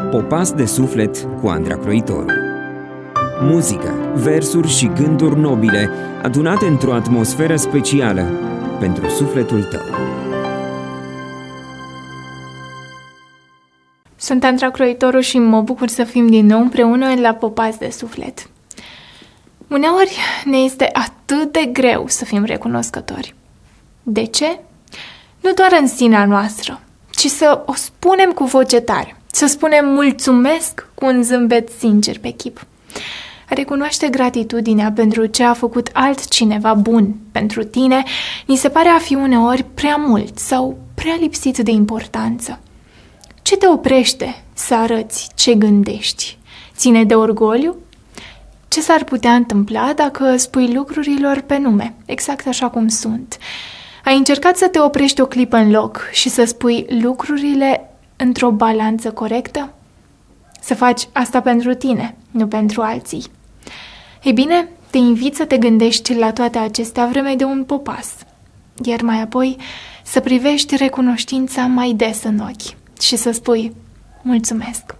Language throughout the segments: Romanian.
Popas de suflet cu Andra Croitoru. Muzică, versuri și gânduri nobile adunate într-o atmosferă specială pentru sufletul tău. Sunt Andra Croitoru și mă bucur să fim din nou împreună la Popas de suflet. Uneori ne este atât de greu să fim recunoscători. De ce? Nu doar în sinea noastră, ci să o spunem cu voce tare, să spunem mulțumesc cu un zâmbet sincer pe chip. A recunoaște gratitudinea pentru ce a făcut altcineva bun pentru tine ni se pare a fi uneori prea mult sau prea lipsit de importanță. Ce te oprește să arăți ce gândești? Ține de orgoliu? Ce s-ar putea întâmpla dacă spui lucrurilor pe nume, exact așa cum sunt? Ai încercat să te oprești o clipă în loc și să spui lucrurile într-o balanță corectă? Să faci asta pentru tine, nu pentru alții. Ei bine, te invit să te gândești la toate acestea vreme de un popas, iar mai apoi să privești recunoștința mai des în ochi și să spui mulțumesc.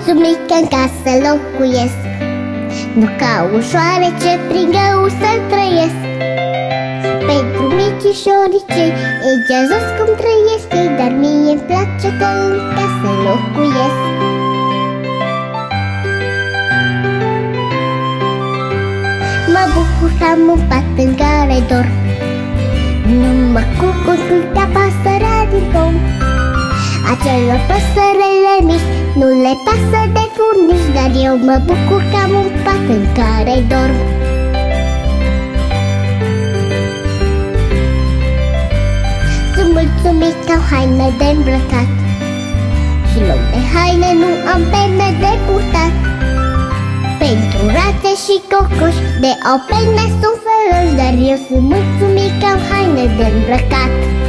mulțumit că în casă locuiesc, nu ca ușoare ce prin greu să trăiesc. Pentru micișorii cei e geazos cum trăiesc ei, dar mie-mi place că în casă locuiesc. Mă bucur că am un pat în care dorm, nu mă culc când ca pasărea din pom. Acelor păsărele mici nu le pasă de furnici, dar eu mă bucur că am un pat în care dorm. Sunt mulțumit că am haine de îmbrăcat și loc de haine nu am pene de purtat. Pentru rațe și cocoși de au pene sunt feroși, dar eu sunt mulțumit că am haine de îmbrăcat.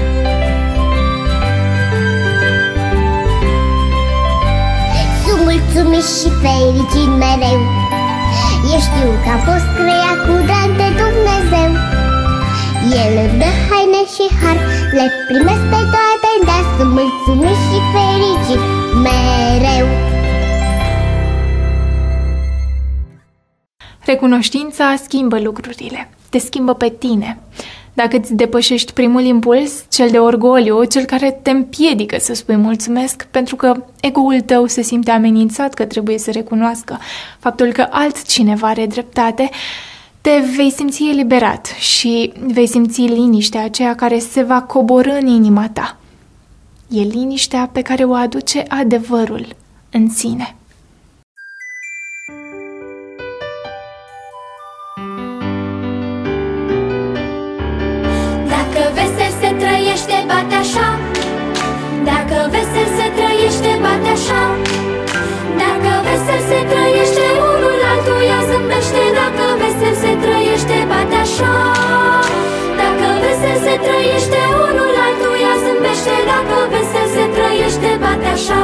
Sunt mulțumit și fericit mereu, eu știu că am fost creat cu drag de Dumnezeu. El îmi dă haine și har, le primesc pe toate, dar sunt mulțumit și fericit mereu. Recunoștința schimbă lucrurile, te schimbă pe tine. Dacă îți depășești primul impuls, cel de orgoliu, cel care te împiedică să spui mulțumesc, pentru că ego-ul tău se simte amenințat că trebuie să recunoască faptul că altcineva are dreptate, te vei simți eliberat și vei simți liniștea aceea care se va coborî în inima ta. E liniștea pe care o aduce adevărul în sine. Dacă vesel se trăiește, bate așa. Dacă vesel se trăiește, bate așa. Dacă vesel se trăiește, unul altuia zâmbește. Dacă vesel se trăiește, bate așa. Dacă vesel se trăiește, unul altuia zâmbește. Dacă vesel se trăiește, bate așa.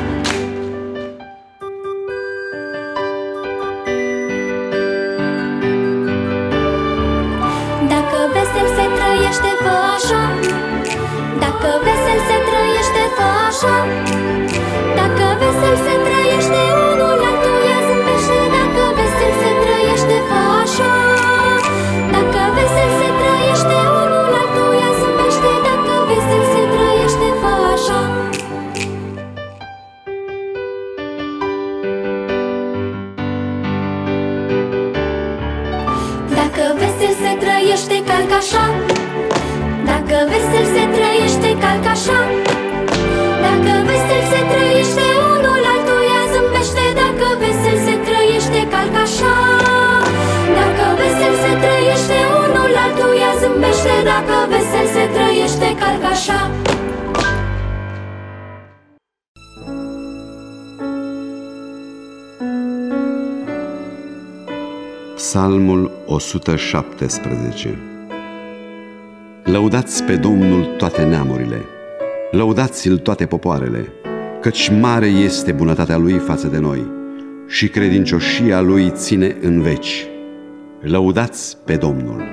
Dacă vesel se trăiește, fă așa. Dacă vesel se trăiește, fă așa. Dacă vesel se trăiește, unul altuia zâmbește. Dacă vesel se trăiește, fă așa. Dacă vesel se trăiește, unul altuia zâmbește. Dacă vesel se trăiește, fă așa. Dacă vesel se trăiește, calc așa. Dacă vesel se trăiește, calc așa. Dacă vesel se trăiește, unul altuia zâmbește. Dacă vesel se trăiește, calc așa. Dacă vesel se trăiește, unul altuia zâmbește. Dacă vesel se trăiește, calc așa. Psalmul 117. Lăudați pe Domnul toate neamurile, lăudați-L toate popoarele, căci mare este bunătatea Lui față de noi și credincioșia Lui ține în veci. Lăudați pe Domnul!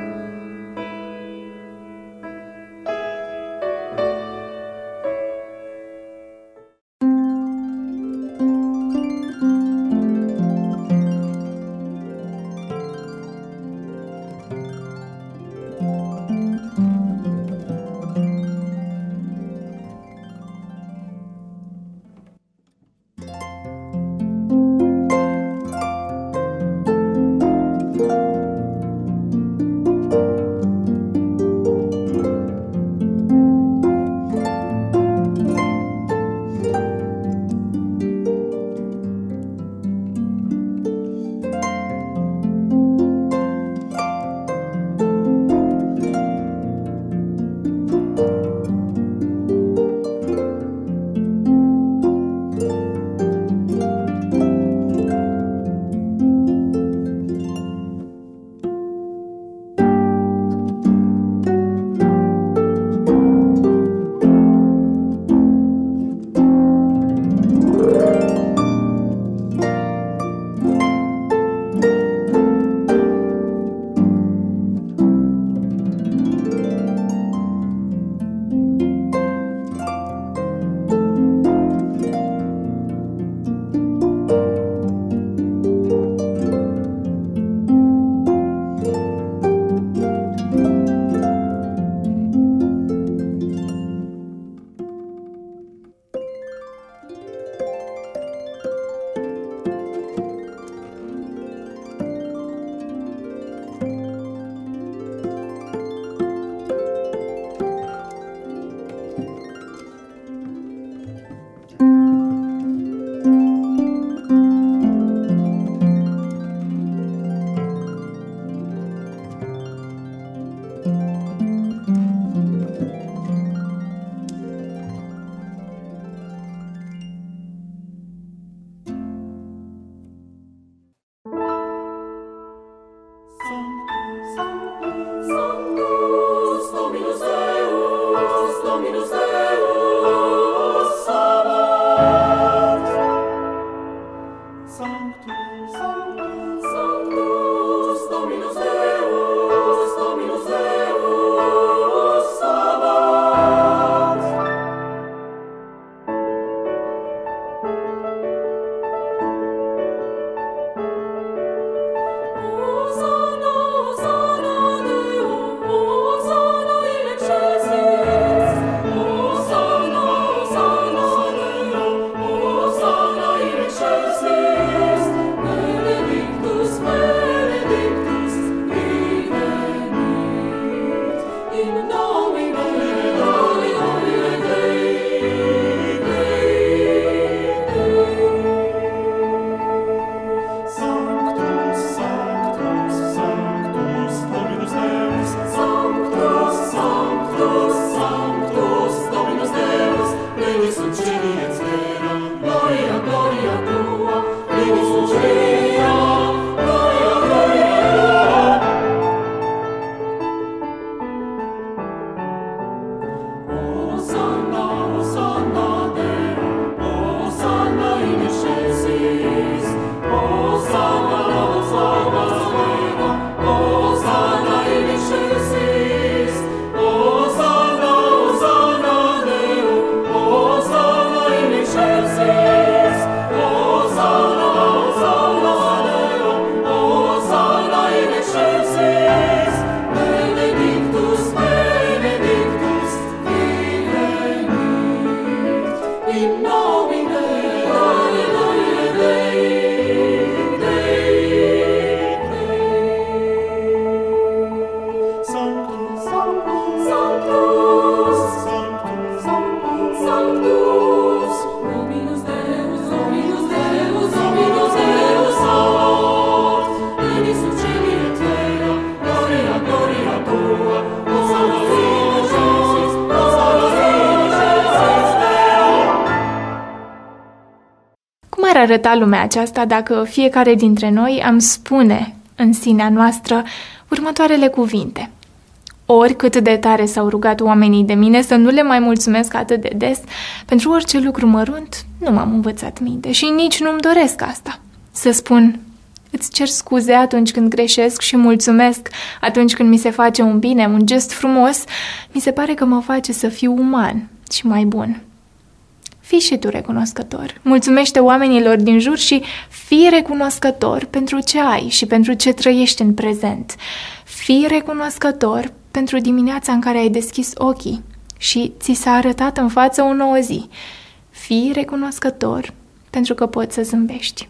ar arăta lumea aceasta dacă fiecare dintre noi am spune în sinea noastră următoarele cuvinte? Oricât de tare s-au rugat oamenii de mine să nu le mai mulțumesc atât de des, pentru orice lucru mărunt nu m-am învățat minte și nici nu-mi doresc asta. Să spun, îți cer scuze atunci când greșesc și mulțumesc atunci când mi se face un bine, un gest frumos, mi se pare că mă face să fiu uman și mai bun. Fii și tu recunoscător. Mulțumește oamenilor din jur și fii recunoscător pentru ce ai și pentru ce trăiești în prezent. Fii recunoscător pentru dimineața în care ai deschis ochii și ți s-a arătat în față o nouă zi. Fii recunoscător pentru că poți să zâmbești.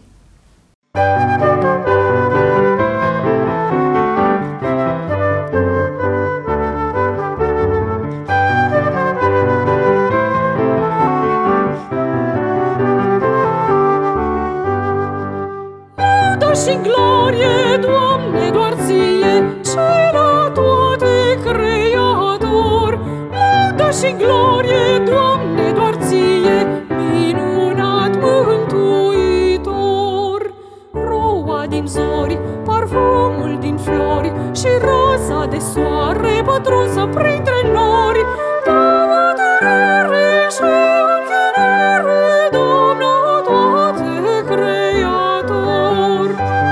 Și glorie, Doamne, doar ție, cel la toate creator. Laudă și glorie, Doamne, doar ție, minunat mântuitor. Roa din zori, parfumul din flori și rosa de soare pătrunsă printre nori. Dau adorare și închinare, Doamne, toate creator.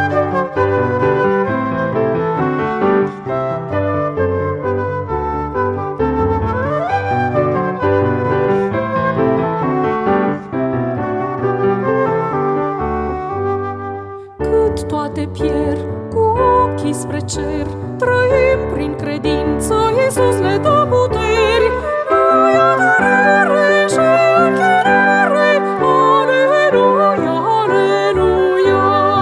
Toate pierd cu ochii spre cer, trăim prin credință, Iisus ne dă puteri. Lui adorare și închinare, aleluia, aleluia.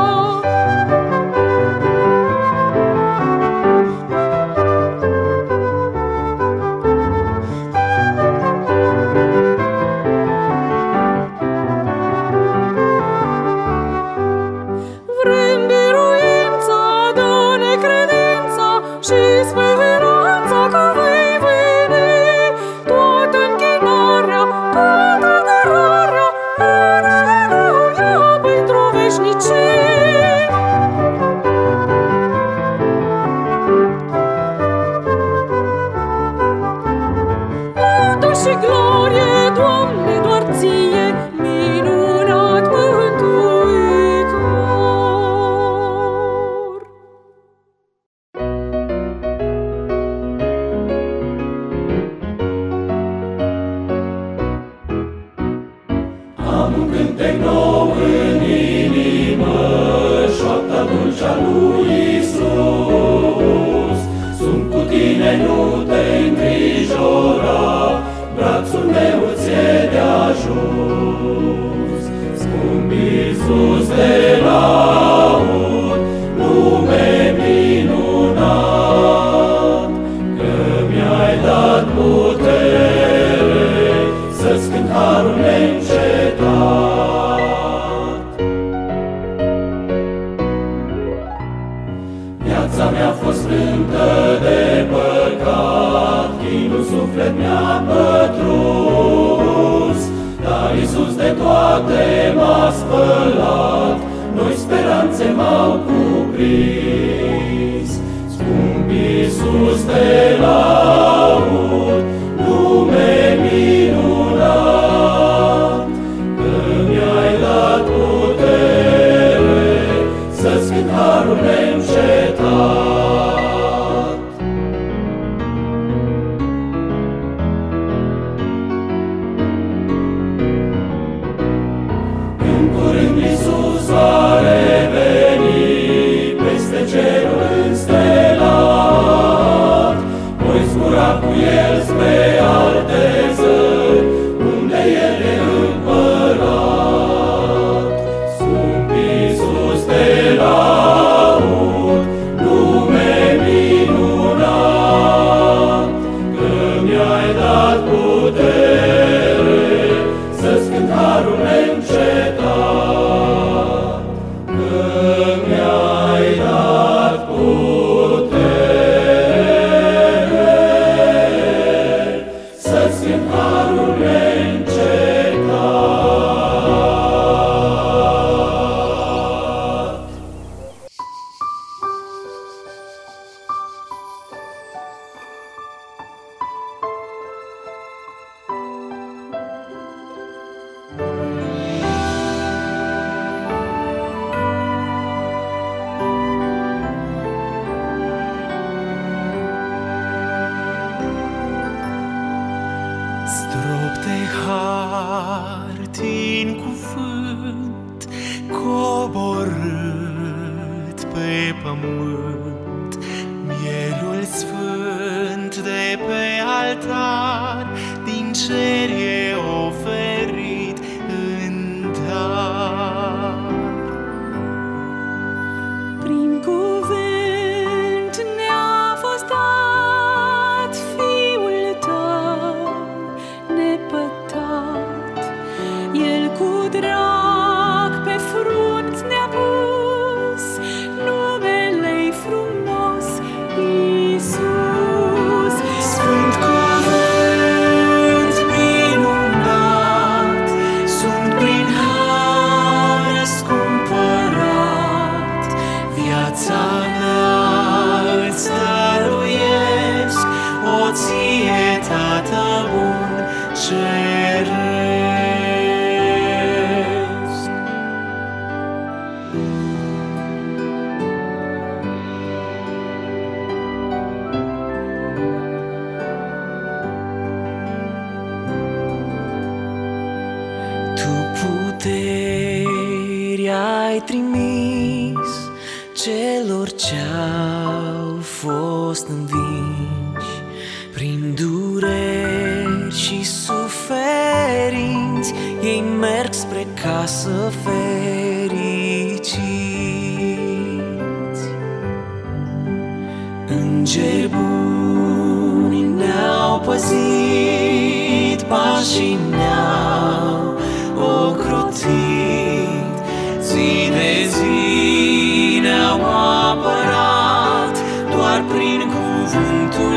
Și speranța că vei veni, toată închinarea, toată adorarea, aleluia, pentru veșnicii. Laudă și glorie, Doamne, doar ție, minunat mântuitor. Am un cântec nou în inimă, șoapta dulce a lui Iisus. Sunt cu tine, nu te îngrijora, brațul meu ți-e de ajuns. Scump Iisus, te laud, nume minunat, că mi-ai dat putere să-ți cânt harul neîncetat. Viața mea a fost frântă de păcat, chinul suflet mi-a pătruns, dar Iisus de toate m-a spălat, noi speranțe m-au cuprins. Scump Iisus, te laud, nume minunat, că mi-ai dat putere să-ți cânt harul neîncetat. În curând Iisus va reveni peste cerul înstelat, voi zbura cu El spre alte țări, unde El e împărat. Scump Iisus, te laud, nume minunat, că mi-ai dat putere să-ți cânt harul neîncetat, că mi-ai dat putere să-ți cânt harul neîncetat. Strop de har din cuvânt coborât pe pământ, mielul sfânt de pe altar din cer e oferit în dar. Prin cuvânt ne-a fost dat Fiul Tău nepătat. El cu drag pe frunt ne-a pus, numele-i frumos, Iisus. Sfânt cuvânt minunat, sunt prin har răscumpărat. Viața mea îți dăruiesc, o ție, Tată bun ceresc. Tu puteri ai trimis celor ce-au fost învinși prin dureri și suferinți, ei merg spre casă fericiți. Îngeri buni ne-au păzit, pașii ne-au ocrotit, zi de zi ne-au apărat, doar prin cuvântul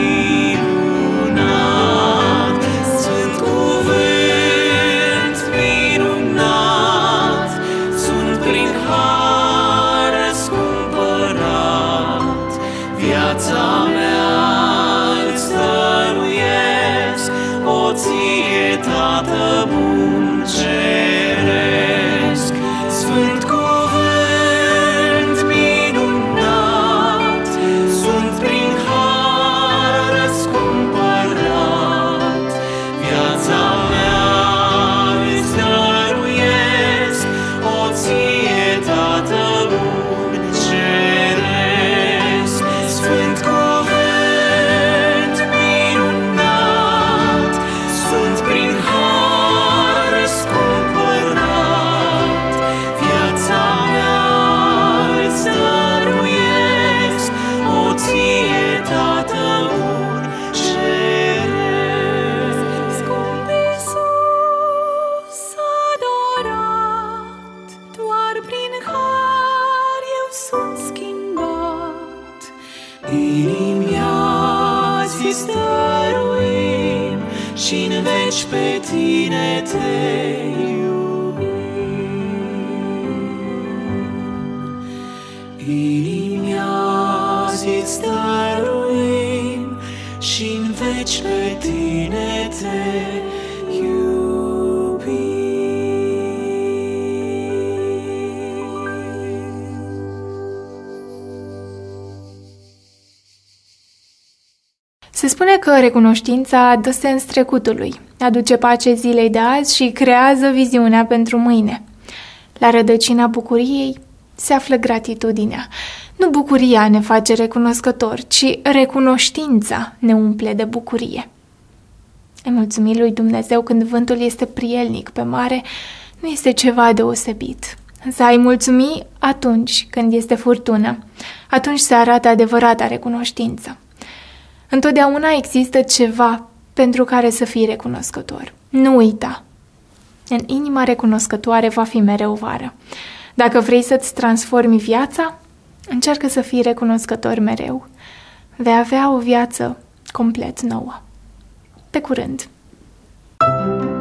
minunat. Sunt cuvânt minunat, sunt prin har răscumpărat. Viața mea îți dăruiesc, o ție, Tată bun ceresc. Sfânt cuvânt minunat, sunt prin har răscumpărat. Viața mea îți dăruiesc, o ție, Tată bun ceresc. Sfânt cuvânt minunat, sunt prin har răscumpărat. Viața mea îți dăruiesc, o ție, Tată bun ceresc. Scump Iisus adorat, doar prin har eu sunt schimbat. Inimii azi îți dăruim și-n veci pe tine te iubim. Inimii azi îți dăruim și-n veci pe tine te iubim. Se spune că recunoștința dă sens trecutului, aduce pace zilei de azi și creează viziunea pentru mâine. La rădăcina bucuriei se află gratitudinea. Nu bucuria ne face recunoscători, ci recunoștința ne umple de bucurie. Îi mulțumi lui Dumnezeu când vântul este prielnic pe mare, nu este ceva deosebit. Însă ai mulțumi atunci când este furtună, atunci se arată adevărata recunoștință. Întotdeauna există ceva pentru care să fii recunoscător. Nu uita! În inima recunoscătoare va fi mereu vară. Dacă vrei să-ți transformi viața, încearcă să fii recunoscător mereu. Vei avea o viață complet nouă. Pe curând!